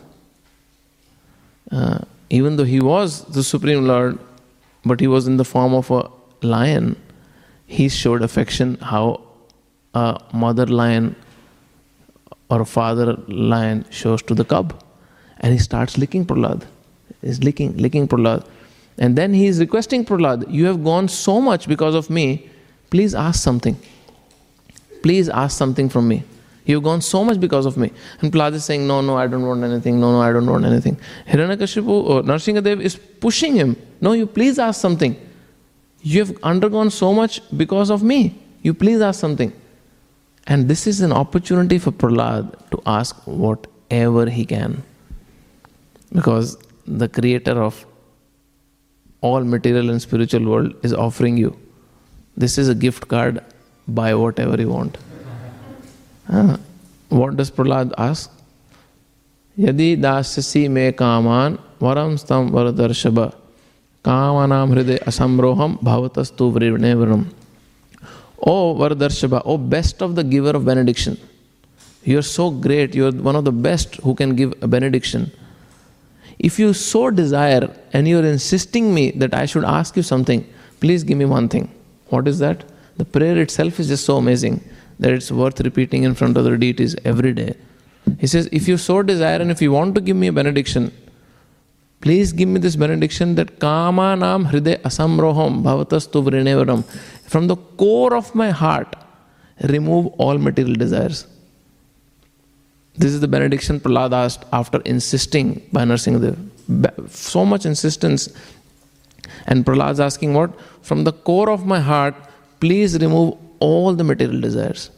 Uh, even though he was the Supreme Lord, but he was in the form of a lion, he showed affection how a mother lion or a father lion shows to the cub. And he starts licking Prahlad. He's licking, licking Prahlad. And then he is requesting Prahlad, you have gone so much because of me, please ask something. Please ask something from me. You've gone so much because of me. And Prahlad is saying, no, no, I don't want anything. No, no, I don't want anything. Hiranyakashipu or Nrsingadev is pushing him. No, you please ask something. You have undergone so much because of me. You please ask something. And this is an opportunity for Prahlad to ask whatever he can. Because the creator of all material and spiritual world is offering you. This is a gift card. Buy whatever you want. Uh, what does Prahlad ask? Yadi dasyasi me kaman varam stam varadarshaba kamanam hriday asamroham bhavatastu vrivne varam. Oh Varadarshaba, oh best of the giver of benediction. You are so great, you are one of the best who can give a benediction. if you so desire and you're insisting me that I should ask you something, please give me one thing. What is that? The prayer itself is just so amazing that it's worth repeating in front of the deities every day. He says, if you so desire and if you want to give me a benediction, please give me this benediction that Kama Nam Hriday Asamroham Bhavatastu Vrinevaram. From the core of my heart, remove all material desires. This is the benediction Prahlad asked after insisting by Narasimhadev. So much insistence. And Prahlad's asking what? From the core of my heart, please remove all the material desires.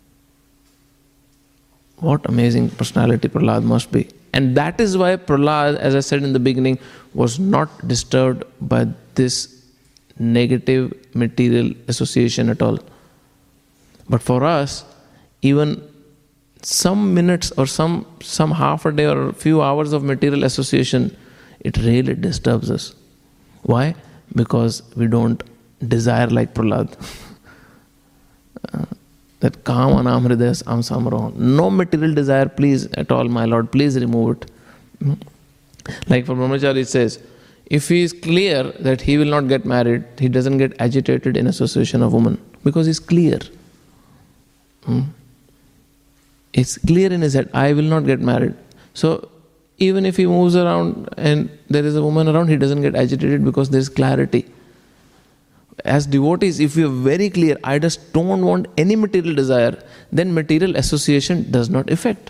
What amazing personality Prahlad must be. And that is why Prahlad, as I said in the beginning, was not disturbed by this negative material association at all. But for us, even some minutes or some, some half a day or a few hours of material association, it really disturbs us. Why? Because we don't desire like Prahlad. uh, that Kama Nam Hridayas Am Samroham. No material desire, please, at all, my Lord, please remove it. Like for Brahmachari it says, if he is clear that he will not get married, he doesn't get agitated in association of woman. Because he's clear. Hmm? It's clear in his head, I will not get married. So, even if he moves around and there is a woman around, he doesn't get agitated because there is clarity. As devotees, if we are very clear, I just don't want any material desire, then material association does not affect.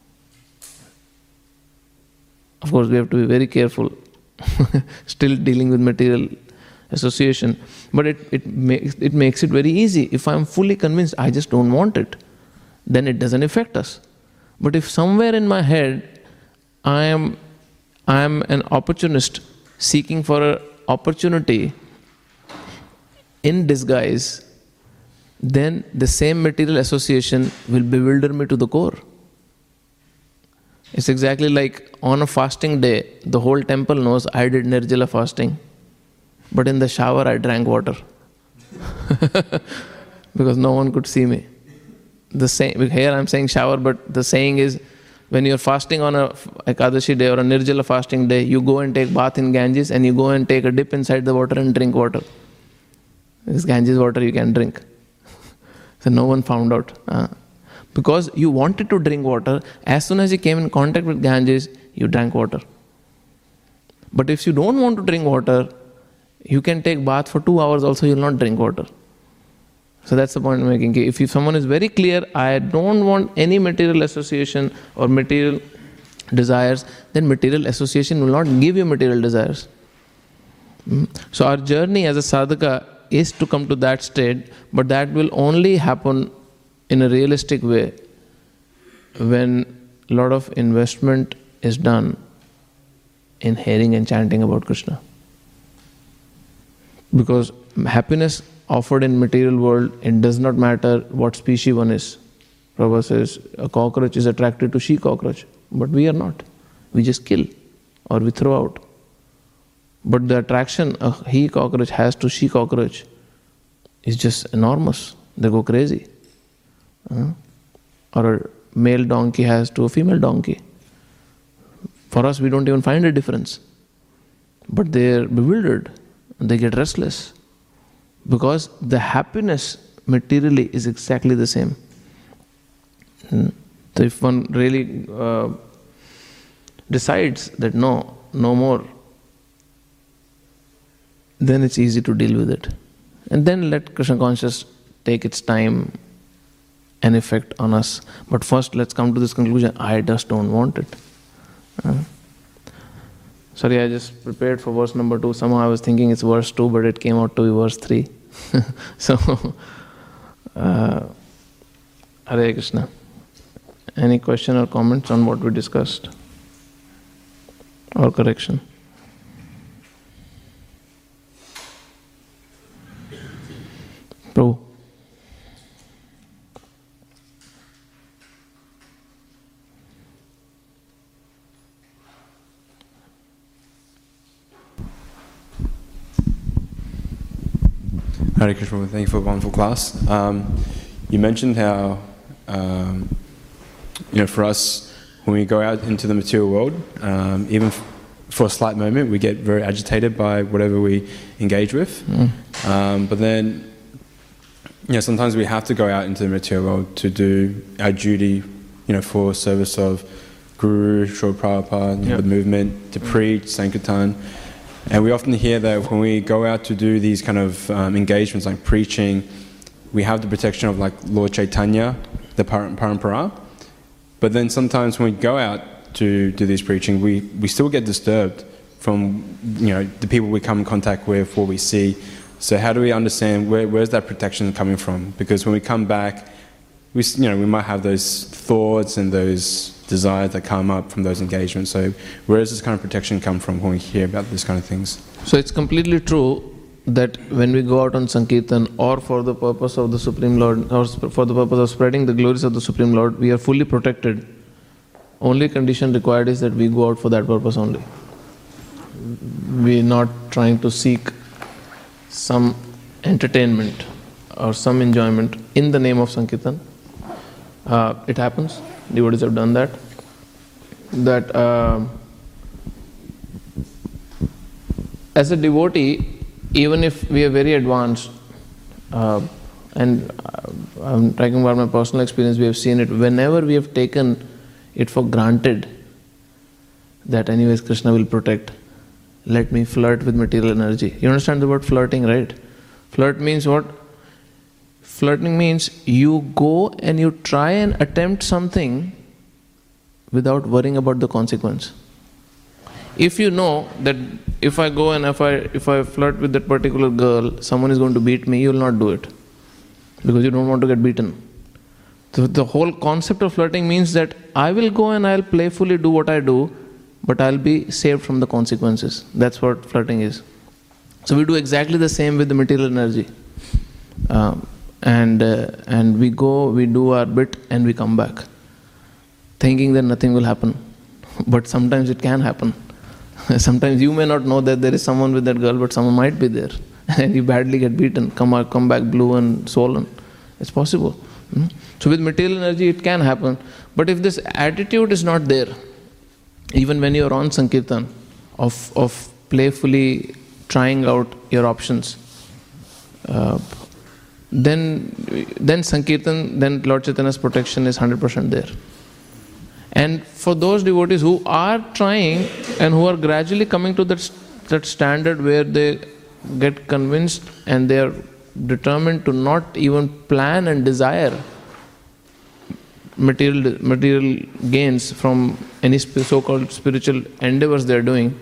Of course, we have to be very careful, still dealing with material association. But it, it, makes, it makes it very easy. If I am fully convinced, I just don't want it, then it doesn't affect us. But if somewhere in my head, I am, I am an opportunist seeking for an opportunity in disguise, then the same material association will bewilder me to the core. It's exactly like on a fasting day, the whole temple knows I did Nirjala fasting, but in the shower I drank water because no one could see me. The same, here I'm saying shower, but the saying is, when you're fasting on a Ekadashi day or a Nirjala fasting day, you go and take bath in Ganges and you go and take a dip inside the water and drink water. This Ganges water you can drink. So no one found out. Uh, because you wanted to drink water, as soon as you came in contact with Ganges, you drank water. But if you don't want to drink water, you can take bath for two hours also, you will not drink water. So that's the point I'm making. If, if someone is very clear, I don't want any material association or material desires, then material association will not give you material desires. Mm. So our journey as a sadhaka is to come to that state, but that will only happen in a realistic way when a lot of investment is done in hearing and chanting about Krishna. Because happiness offered in material world, it does not matter what species one is. Prabhupada says a cockroach is attracted to she-cockroach, but we are not. We just kill or we throw out. But the attraction a he-cockroach has to she-cockroach is just enormous. They go crazy. Uh, or a male donkey has to a female donkey. For us, we don't even find a difference. But they are bewildered. They get restless. Because the happiness materially is exactly the same. Hmm. So if one really uh, decides that no, no more, then it's easy to deal with it. And then let Krishna consciousness take its time and effect on us. But first let's come to this conclusion, I just don't want it. Uh, sorry, I just prepared for verse number two. Somehow I was thinking it's verse two, but it came out to be verse three. So, uh, Hare Krishna. Any question or comments on what we discussed? Or correction? Prabhu. Hare Krishna, thank you for a wonderful class. Um, you mentioned how, um, you know, for us, when we go out into the material world, um, even f- for a slight moment, we get very agitated by whatever we engage with. Mm. Um, but then, you know, sometimes we have to go out into the material world to do our duty, you know, for service of Guru, Srila Prabhupada, yep. the movement, to preach, Sankirtan. And we often hear that when we go out to do these kind of um, engagements like preaching, we have the protection of like Lord Chaitanya, the Parampara. But then sometimes when we go out to do this preaching, we, we still get disturbed from, you know, the people we come in contact with, what we see. So how do we understand where where's that protection coming from? Because when we come back, we you know we might have those thoughts and those desires that come up from those engagements. So where does this kind of protection come from when we hear about these kind of things? So it's completely true that when we go out on Sankirtan or for the purpose of the Supreme Lord or for the purpose of spreading the glories of the Supreme Lord, we are fully protected. Only condition required is that we go out for that purpose only. We are not trying to seek some entertainment or some enjoyment in the name of Sankirtan. Uh, it happens. Devotees have done that. That uh, as a devotee, even if we are very advanced, uh, and I'm talking about my personal experience, we have seen it, whenever we have taken it for granted that anyways Krishna will protect, let me flirt with material energy. You understand the word flirting, right? Flirt means what? Flirting means you go and you try and attempt something without worrying about the consequence. If you know that if I go and if I if I flirt with that particular girl, someone is going to beat me, you will not do it because you don't want to get beaten. So the whole concept of flirting means that I will go and I'll playfully do what I do, but I'll be saved from the consequences. That's what flirting is. So we do exactly the same with the material energy. Um, and uh, and we go, we do our bit and we come back, thinking that nothing will happen. But sometimes it can happen. Sometimes you may not know that there is someone with that girl, but someone might be there. And you badly get beaten, come out, come back blue and swollen. It's possible. Hmm? So with material energy it can happen. But if this attitude is not there, even when you are on Sankirtan, of, of playfully trying out your options, uh, then then Sankirtan, then Lord Chaitanya's protection is one hundred percent there. And for those devotees who are trying and who are gradually coming to that, that standard where they get convinced and they are determined to not even plan and desire material material gains from any so-called spiritual endeavors they are doing,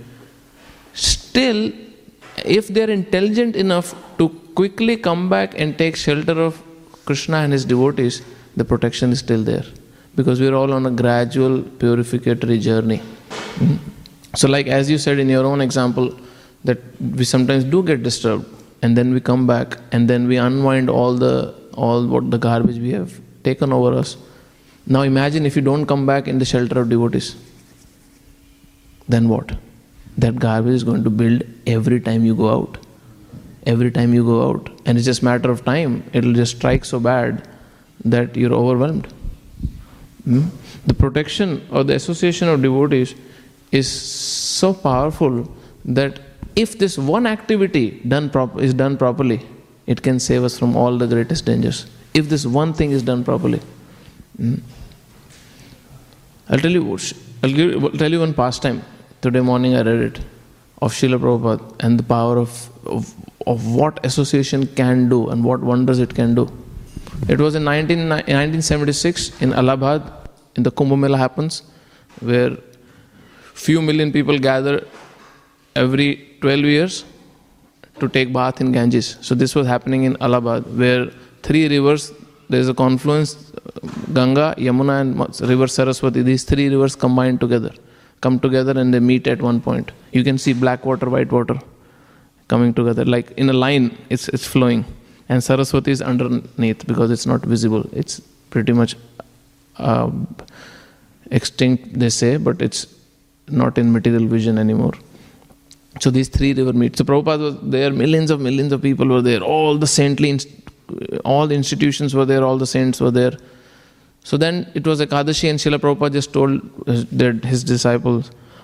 still, if they are intelligent enough to quickly come back and take shelter of Krishna and his devotees, the protection is still there. Because we are all on a gradual purificatory journey. Mm-hmm. So like as you said in your own example, that we sometimes do get disturbed and then we come back and then we unwind all the all what the garbage we have taken over us. Now imagine if you don't come back in the shelter of devotees. Then what? That garbage is going to build every time you go out. Every time you go out. And it's just a matter of time. It will just strike so bad that you're overwhelmed. Hmm? The protection or the association of devotees is so powerful that if this one activity done prop- is done properly, it can save us from all the greatest dangers. If this one thing is done properly. Hmm? I'll tell you, I'll, give, I'll tell you one pastime. Today morning I read it of Srila Prabhupada and the power of, of, of what association can do and what wonders it can do. It was in nineteen seventy-six in Allahabad, in the Kumbh Mela happens, where few million people gather every twelve years to take bath in Ganges. So this was happening in Allahabad, where three rivers, there is a confluence, Ganga, Yamuna and river Saraswati, these three rivers combined together, come together and they meet at one point. You can see black water, white water coming together, like in a line, it's it's flowing. And Saraswati is underneath because it's not visible. It's pretty much uh, extinct, they say, but it's not in material vision anymore. So these three rivers meet. So Prabhupada was there, millions of millions of people were there, all the saintly, all the institutions were there, all the saints were there. So then it was Ekadashi and Srila Prabhupada just told his, his disciples,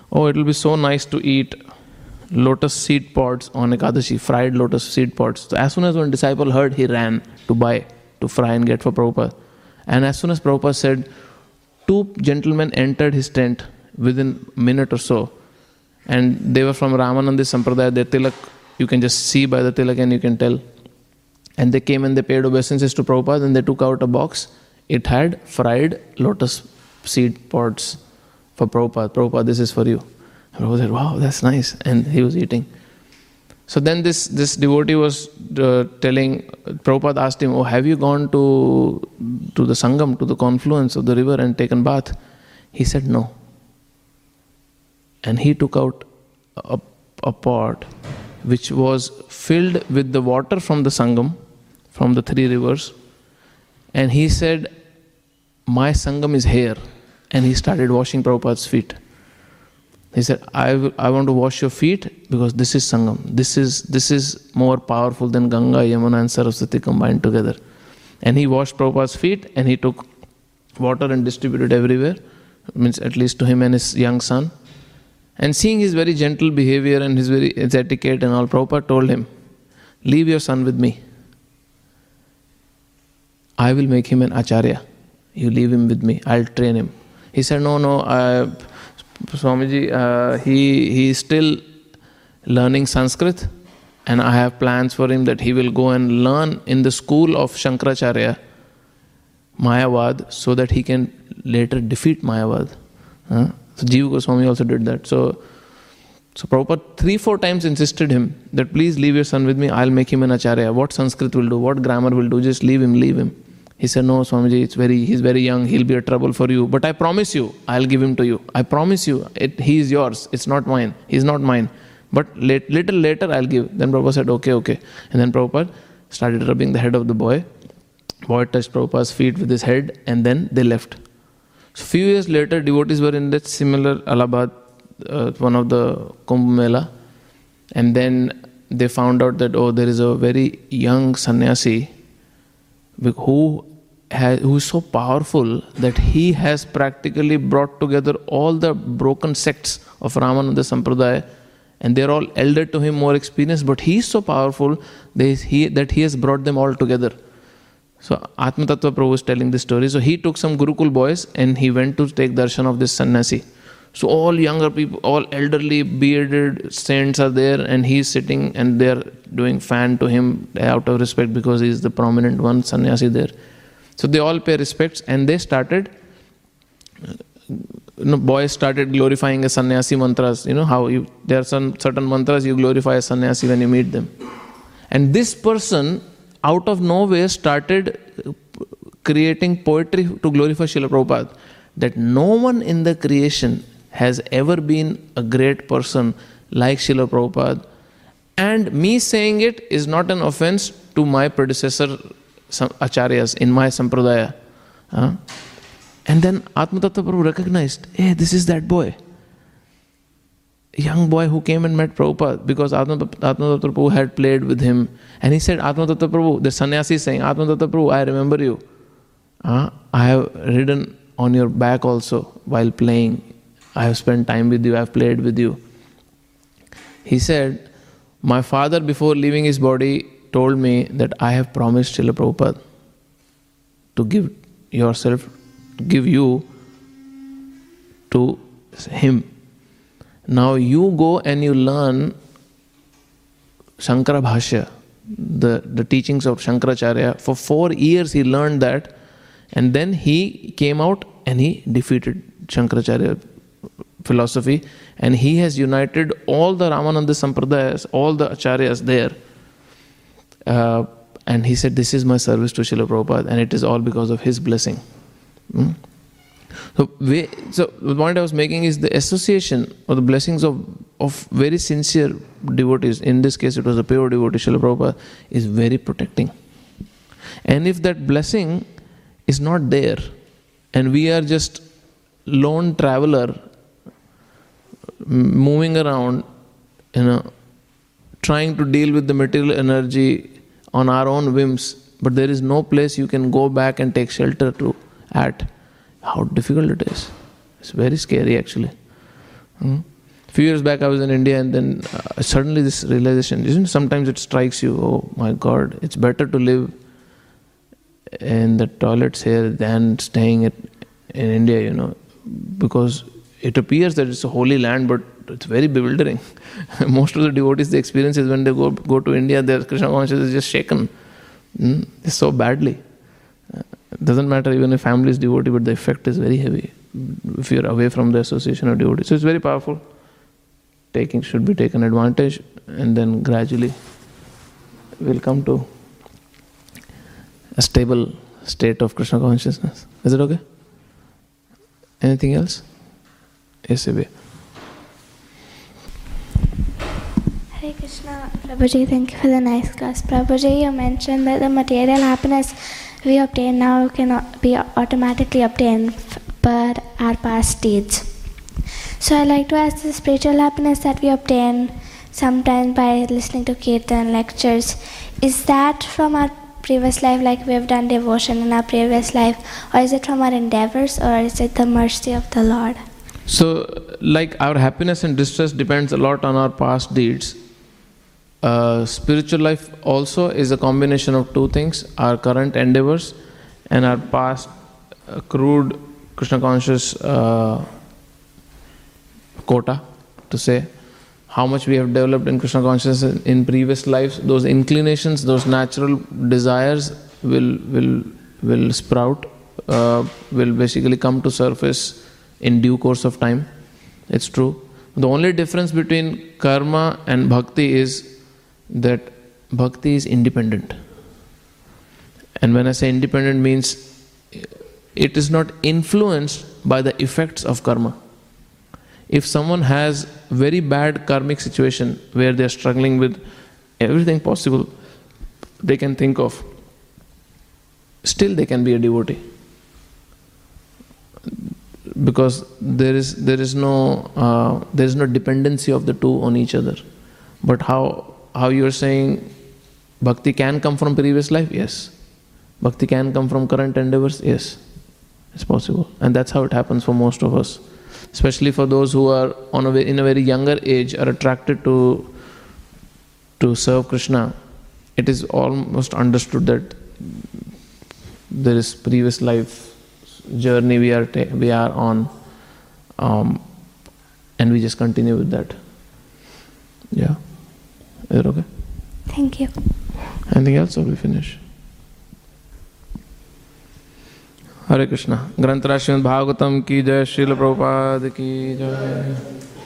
oh, it will be so nice to eat lotus seed pods on Ekadashi, fried lotus seed pods. So as soon as one disciple heard, he ran to buy, to fry and get for Prabhupada. And as soon as Prabhupada said, two gentlemen entered his tent within a minute or so. And they were from Ramananda Sampradaya. Their tilak, you can just see by the tilak and you can tell. And they came and they paid obeisances to Prabhupada and they took out a box. It had fried lotus seed pods for Prabhupada. Prabhupada, this is for you. And Prabhupada said, wow, that's nice. And he was eating. So then this, this devotee was uh, telling, Prabhupada asked him, oh, have you gone to, to the Sangam, to the confluence of the river and taken bath? He said, no. And he took out a, a pot which was filled with the water from the Sangam, from the three rivers. And he said, my Sangam is here. And he started washing Prabhupada's feet. He said, I, w- I want to wash your feet because this is Sangam. This is, this is more powerful than Ganga, Yamuna and Saraswati combined together. And he washed Prabhupada's feet and he took water and distributed everywhere. Means at least to him and his young son. And seeing his very gentle behavior and his very his etiquette and all, Prabhupada told him, leave your son with me. I will make him an acharya. You leave him with me. I'll train him. He said, no, no, uh, Swamiji, uh, he, he is still learning Sanskrit and I have plans for him that he will go and learn in the school of Shankaracharya, Mayavad, so that he can later defeat Mayavad. Huh? So Jiva Goswami also did that. So, so Prabhupada three, four times insisted him that please leave your son with me, I'll make him an acharya. What Sanskrit will do, what grammar will do, just leave him, leave him. He said, no, Swamiji, it's very, he's very young, he'll be a trouble for you. But I promise you, I'll give him to you. I promise you, it, he is yours, it's not mine. He's not mine. But late, little later, I'll give. Then Prabhupada said, okay, okay. And then Prabhupada started rubbing the head of the boy. Boy touched Prabhupada's feet with his head and then they left. So few years later, devotees were in that similar Allahabad, uh, one of the Kumbh Mela. And then they found out that, oh, there is a very young sannyasi who has, who is so powerful that he has practically brought together all the broken sects of Ramananda Sampradaya, and they are all elder to him, more experienced, but he is so powerful that he, that he has brought them all together. So Atma Tattva Prabhu is telling this story. So he took some Gurukul boys and he went to take darshan of this sannyasi. So all younger people, all elderly, bearded saints are there and he is sitting and they are doing fan to him out of respect because he is the prominent one, sannyasi there. So they all pay respects and they started, you know, boys started glorifying a sannyasi mantras. You know how you, there are some certain mantras you glorify a sannyasi when you meet them. And this person out of nowhere started creating poetry to glorify Srila Prabhupada. That no one in the creation has ever been a great person like Srila Prabhupada. And me saying it is not an offense to my predecessor acharyas in my sampradaya. Huh? And then Atma Tattva Prabhu recognized, hey, this is that boy. A young boy who came and met Prabhupada because Atma, Atma Tattva Prabhu had played with him. And he said, Atma Tattva Prabhu, the sannyasi is saying, Atma Tattva Prabhu, I remember you. Uh, I have ridden on your back also while playing. I have spent time with you, I have played with you. He said, my father before leaving his body told me that I have promised Srila Prabhupada to give yourself, to give you to him. Now you go and you learn Shankara Bhashya, the, the teachings of Shankaracharya. For four years he learned that, and then he came out and he defeated Shankaracharya philosophy, and he has united all the Ramananda Sampradayas, all the acharyas there. Uh, and he said, this is my service to Srila Prabhupada, and it is all because of his blessing. Hmm? So, we, so the point I was making is the association or the blessings of, of very sincere devotees, in this case it was a pure devotee, Srila Prabhupada, is very protecting. And if that blessing is not there, and we are just lone traveler, moving around, you know, trying to deal with the material energy on our own whims, but there is no place you can go back and take shelter to at, how difficult it is. It's very scary actually. Hmm? A few years back I was in India, and then uh, suddenly this realization, isn't it? Sometimes it strikes you, oh my God, it's better to live in the toilets here than staying at, in India, you know, because it appears that it's a holy land, but it's very bewildering. Most of the devotees, the experience is when they go go to India, their Krishna consciousness is just shaken. Mm? It's so badly. Uh, it doesn't matter even if family is devotee, but the effect is very heavy if you're away from the association of devotees. So it's very powerful. Taking should be taken advantage, and then gradually we'll come to a stable state of Krishna consciousness. Is it okay? Anything else? Yes, Abhi. Hare Krishna. Prabhuji, thank you for the nice class. Prabhuji, you mentioned that the material happiness we obtain now cannot be automatically obtained per our past deeds. So I like to ask, the spiritual happiness that we obtain sometimes by listening to kirtan lectures, is that from our previous life, like we have done devotion in our previous life, or is it from our endeavors, or is it the mercy of the Lord? So, like our happiness and distress depends a lot on our past deeds. Uh, spiritual life also is a combination of two things: our current endeavors and our past accrued Krishna conscious uh, quota, to say how much we have developed in Krishna consciousness in previous lives. Those inclinations, those natural desires will will will sprout, uh, will basically come to surface in due course of time. It's true. The only difference between karma and bhakti is that bhakti is independent. And when I say independent, means it is not influenced by the effects of karma. If someone has very bad karmic situation where they are struggling with everything possible they can think of, still they can be a devotee, because there is there is no uh, there is no dependency of the two on each other. But how how you are saying bhakti can come from previous life? Yes. Bhakti can come from current endeavors? Yes. It's possible, and that's how it happens for most of us. Especially for those who are on a, in a very younger age are attracted to to serve Krishna, it is almost understood that there is previous life journey we are ta- we are on, um, and we just continue with that. Yeah, is it okay? Thank you. Anything else, or we finish? Hare Krishna. Granth Raj Srimad Bhagavatam ki jai, Srila Prabhupada ki jai.